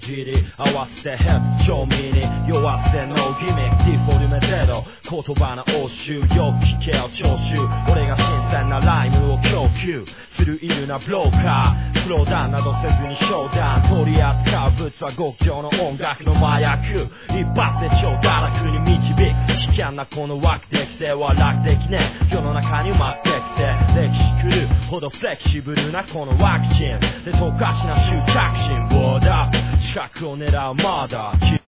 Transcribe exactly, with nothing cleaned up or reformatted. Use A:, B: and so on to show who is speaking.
A: じり合わせてヘッド調味に酔わせのギミックディフォルメゼロ言葉の応酬よく聞けよ聴衆俺が新鮮なライムを供給するいるなブローカースローダウンなどせずに商談取り扱う物は極上の音楽の麻薬一発で超堕落に導く危険なこの枠的性は楽的ね世の中に埋まってきて歴史狂うほどフレキシブルなこのワクチンで溶かしな執着心 Word up 近くを狙うマーダー